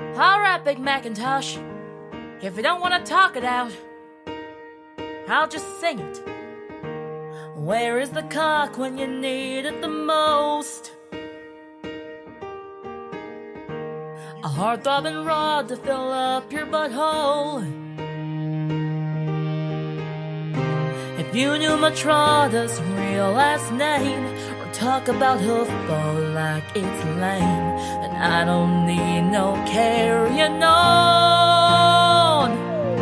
Alright, Big Macintosh. If you don't want to talk it out, I'll just sing it. Where is the cock when you need it the most? A heart-throbbing rod to fill up your butthole. If you knew Matrada's real last name, or talk about hoofball like it's lame, then I don't need no carrying on.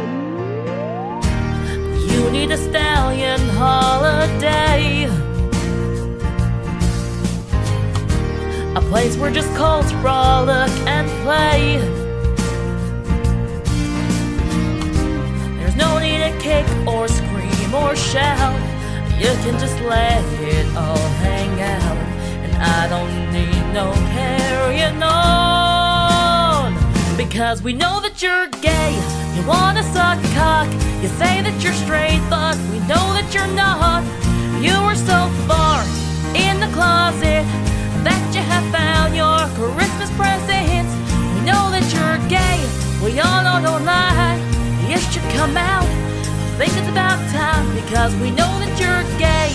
You need a stallion holiday, a place where just colts frolic and play. There's no need to kick or scream or shout. You can just let it all hang out, and I don't need no carrying on. Because we know that you're gay, you wanna suck cock. You say that you're straight, but we know that you're not. You are so far in the closet that you have found your Christmas presents. We know that you're gay, we all know, don't lie. You should come out, I think it's about time. Because we know that you're gay,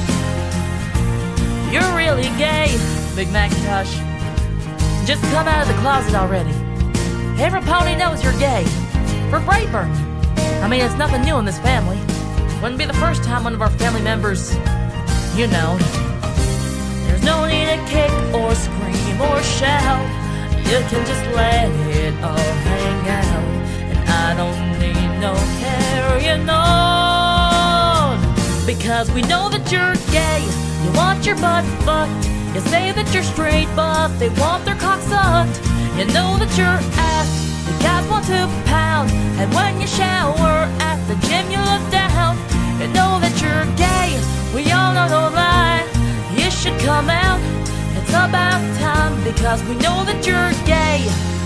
you're really gay. Big Macintosh, just come out of the closet already. Every pony knows you're gay. For Brightburn, I mean, it's nothing new in this family. Wouldn't be the first time one of our family members, you know. There's no need to kick or scream or shout. You can just let it all hang out, and I don't need no carrying on. Because we know that you're gay, you want your butt fucked. You say that you're straight, but they want their cock sucked. You know that your ass, the guys want to pound, and when you shower at the gym you look down. You know that you're gay, we all know, don't lie. You should come out, it's about time. Because we know that you're gay,